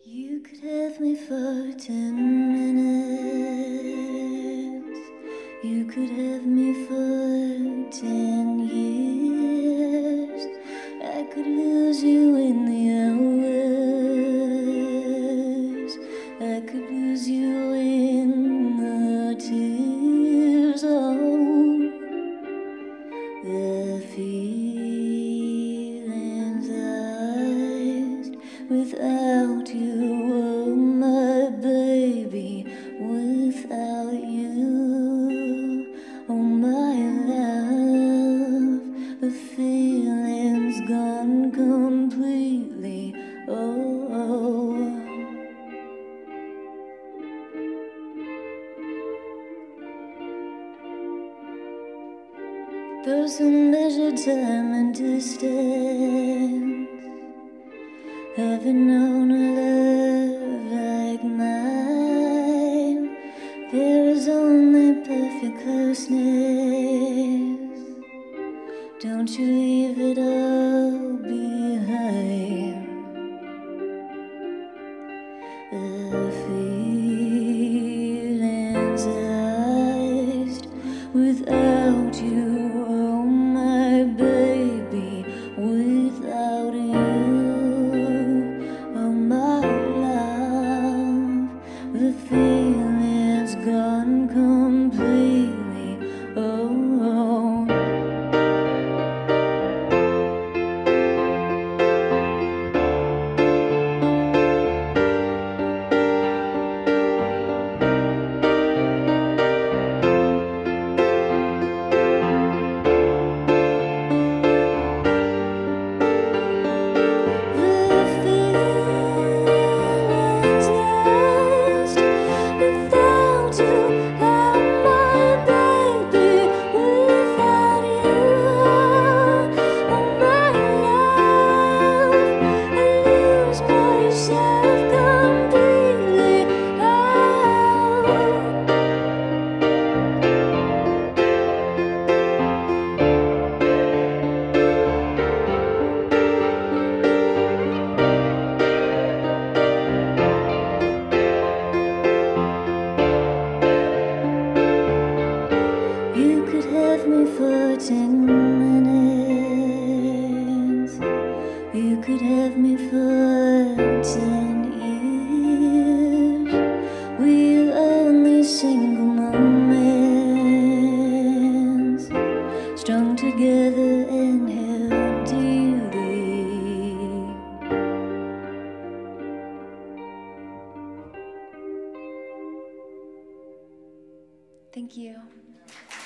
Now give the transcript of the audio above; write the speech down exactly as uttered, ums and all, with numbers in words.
You could have me for ten minutes. You could have me for ten years. I could lose you in the hours. I could lose you in the tears. Oh, the feelings lost without you. Oh, my baby, without you. Oh, my love, the feeling's gone completely. Oh, oh. Those who measure time and distance haven't known a love like mine. There is only perfect closeness. Don't you leave it all behind. The feelings lost without you. Oh, my baby, without you. Oh, my love, the feeling's gone completely. Oh, oh. You could have me for ten minutes. You could have me for ten years. We're only single moments, strung together and held dearly. Thank you.